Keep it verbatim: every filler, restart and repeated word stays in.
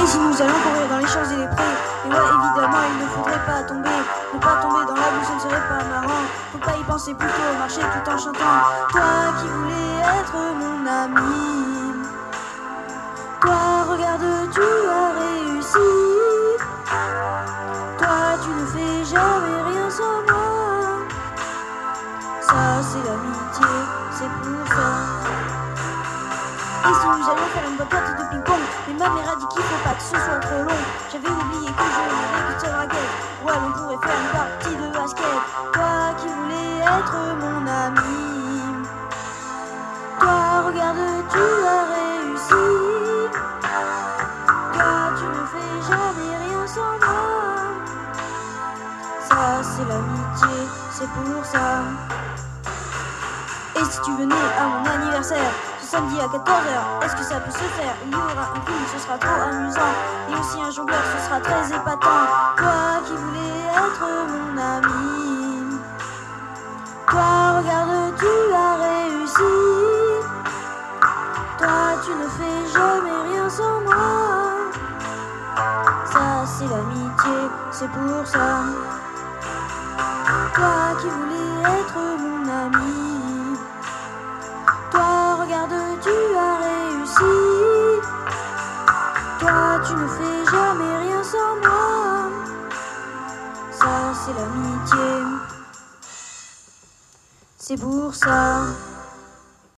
si nous allons courir dans les champs et les prés? Et ouais, évidemment, il ne faudrait pas tomber. Ne pas tomber dans la boue, ce ne serait pas marrant. Faut pas y penser, plutôt marcher tout en chantant. Toi qui voulais être mon ami, toi, regarde, tu as réussi. Toi, tu ne fais jamais rien sans moi. Ça, c'est l'amitié, c'est pour ça. Et si nous allions faire une bonne partie de ping-pong? Mais ma mère a dit qu'il faut pas que ce soit trop long. J'avais oublié que je n'avais qu'une seule raquette. Ouais, on pourrait faire une partie de basket. Toi qui voulais être mon ami, toi, regarde, tu as réussi. Toi, tu ne fais jamais rien sans moi. Ça, c'est l'amitié, c'est pour ça. Et si tu venais à mon anniversaire, samedi à quatorze heures, est-ce que ça peut se faire? Il y aura un film, ce sera trop amusant. Et aussi un jongleur, ce sera très épatant. Toi qui voulais être mon ami, toi, regarde, tu as réussi. Toi, tu ne fais jamais rien sans moi. Ça, c'est l'amitié, c'est pour ça. Toi qui voulais être mon ami, toi, regarde, tu as réussi. Toi, tu ne fais jamais rien sans moi. Ça, c'est l'amitié, c'est pour ça.